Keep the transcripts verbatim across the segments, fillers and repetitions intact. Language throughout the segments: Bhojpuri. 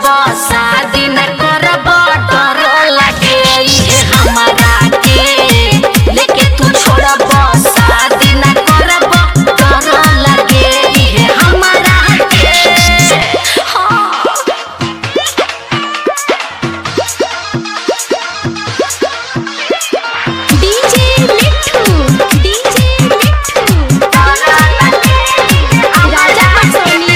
छोड़ब शादी न करब डर लागे हमारा के लेके तू छोड़ब शादी न करब डर लागे हमारा के। हाँ डीजे मिट्ठू डीजे मिट्ठू राजा पटोनी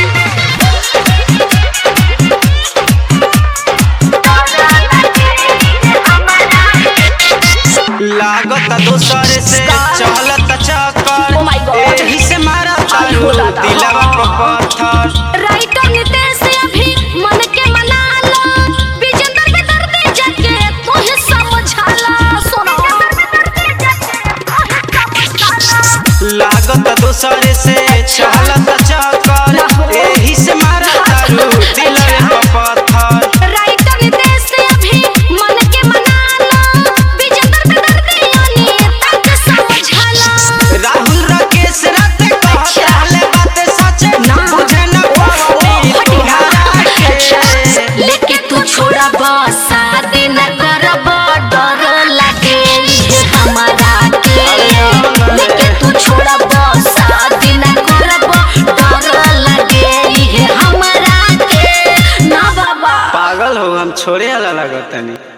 लागत दोसर से चलत चक्कर Oh my God. एही से मारा चालू दिलवा पे पत्थर। राइटर नितेश अभी मन के मना लो विजेंद्र के दर्द जाके तू ही समझाला सुनो लागत दोसर से चलत चक्कर एही से मारा चालू दिलवा पे पत्थर। राइटर नितेश अभी मन के मना लो विजेंद्र के दर्द यानी तक समझाला। राहुल राकेश रात कहत रहले बात सच बुझे न पावनी तुम्हारा के। लेके तू छोड़ब शादी न करब डर लागे हमारा के लेके तू छोड़ब शादी न करब डर लागे हमारा के ना बाबा। पागल हो हम छोड़े वाला लागत नहीं।